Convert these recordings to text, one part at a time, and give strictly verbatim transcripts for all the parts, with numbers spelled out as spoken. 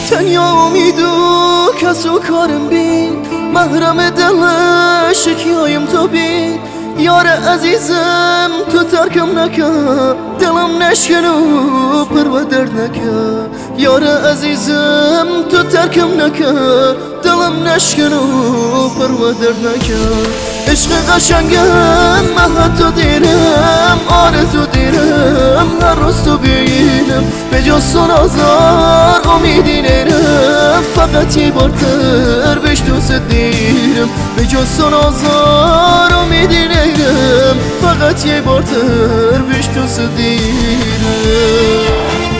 تنیا امید و کس و کارم بید محرم دل شکیایم تو بید یار عزیزم تو ترکم نکن دلم نشکن و پر و درد نکن یار عزیزم تو ترکم نکن دلم نشکن و پر و درد نکن عشق قشنگم من حتی دیرم آرزو دیرم هر روز تو بینم به جز تو نازار امیدی نیرم فقط یه بار تر بهش دوست دیرم به جز تو نازار امیدی نیرم فقط یه بار تر بهش دوست دیرم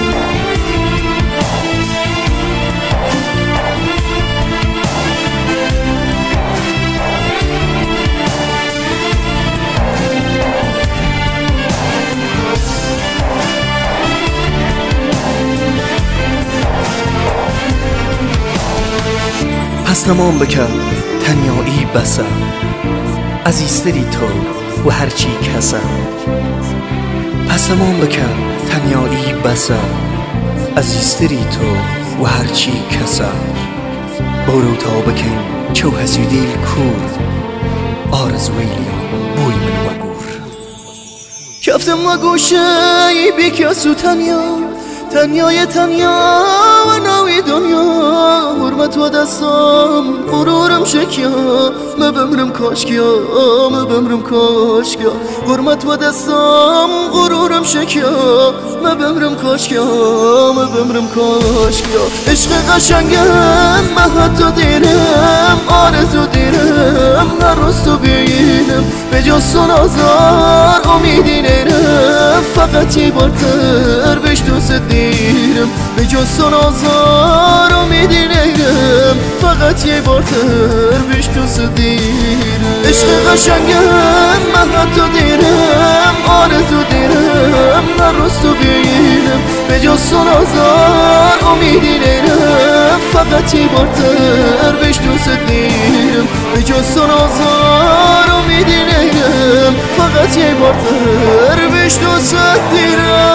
پس تمام بکن تنیایی بسم عزیزتری تو و هرچی کسم پس تمام بکن تنیایی بسم عزیزتری تو و هرچی کسم برو تا بکن چو حسیدیل کور آرزویلیان بوی من و گور کفتم و گوشه بی کسو تنیا تنیای تنیا و ناوی دنیا حرمت و دستم غرورم شکیا ما بمرم کاشکیا ما بمرم کاشکیا حرمت و دستم غرورم شکیا ما بمرم کاشکیا ما بمرم کاشکیا عشق قشنگم من حتی دیرم آرزو دیرم هر روز تو بینم به جز تو نازار امیدی نیرم فقط یه بار تر بهش دوست دیرم به جز تو نازار امیدی نیرم فقط یه بار تر بهش دوست دیرم عشق قشنگم من حتی دیرم آرزو دیرم هر روز تو بینم به جز تو نازار امیدی نیرم فقط یه بار تر بهش دوست دیرم به جز تو نازار امیدی نیرم فقط یه بار تر بهش دوست دیرم